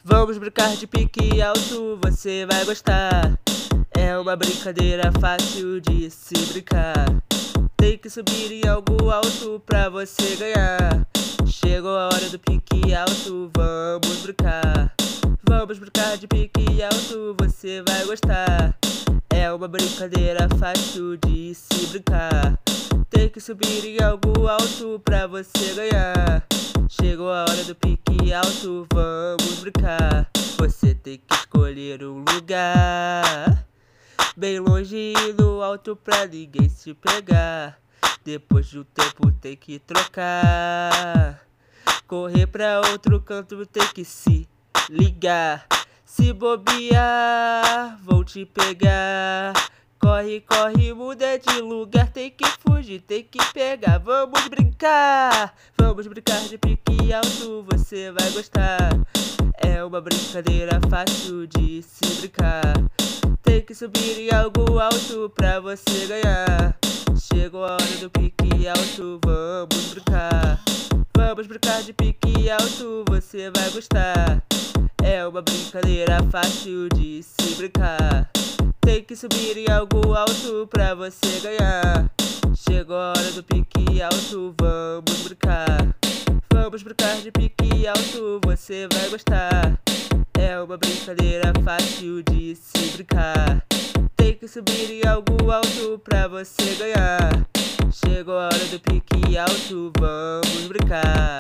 Vamos brincar de pique alto, você vai gostar. É uma brincadeira fácil de se brincar. Tem que subir em algo alto pra você ganhar. Chegou a hora do pique alto, vamos brincar. Vamos brincar de pique alto, você vai gostar. É uma brincadeira fácil de se brincar. Tem que subir em algo alto pra você ganhar. Chegou a hora do pique alto, vamos brincar. Você tem que escolher um lugar bem longe e no alto pra ninguém se pegar. Depois de um tempo tem que trocar. Correr pra outro canto tem que se ligar. Se bobear, vão te pegar. Corre, corre, muda de lugar. Tem que fugir, tem que pegar. Vamos brincar. Vamos brincar de pique alto, você vai gostar. É uma brincadeira fácil de se brincar. Tem que subir em algo alto pra você ganhar. Chegou a hora do pique alto, vamos brincar. Vamos brincar de pique alto, você vai gostar. É uma brincadeira fácil de se brincar. Tem que subir em algo alto pra você ganhar. Chegou a hora do pique alto, vamos brincar. Vamos brincar de pique alto, você vai gostar. É uma brincadeira fácil de se brincar. Tem que subir em algo alto pra você ganhar. Chegou a hora do pique alto, vamos brincar.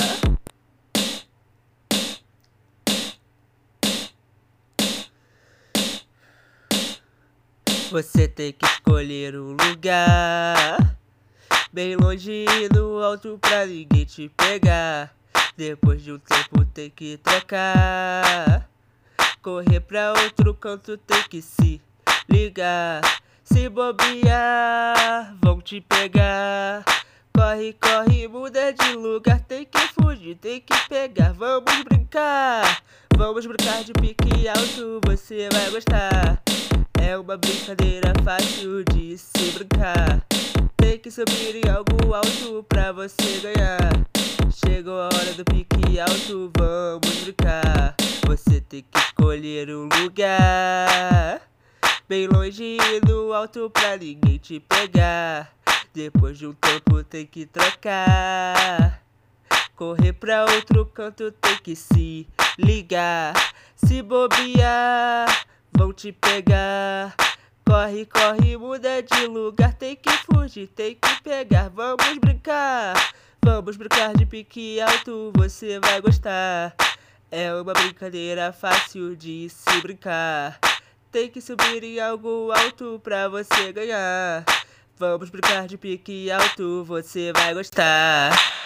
Você tem que escolher um lugar bem longe e no alto pra ninguém te pegar. Depois de um tempo tem que trocar. Correr pra outro canto tem que se ligar. Se bobear, vão te pegar. Corre, corre, muda de lugar. Tem que fugir, tem que pegar. Vamos brincar. Vamos brincar de pique alto, você vai gostar. É uma brincadeira fácil de se brincar. Tem que subir em algo alto pra você ganhar. Chegou a hora do pique alto, vamos brincar. Você tem que escolher um lugar bem longe e no alto pra ninguém te pegar. Depois de um tempo tem que trocar. Correr pra outro canto tem que se ligar. Se bobear, vão te pegar. Corre, corre, muda de lugar. Tem que fugir, tem que pegar. Vamos brincar. Vamos brincar de pique alto, você vai gostar. É uma brincadeira fácil de se brincar. Tem que subir em algo alto pra você ganhar. Vamos brincar de pique alto, você vai gostar.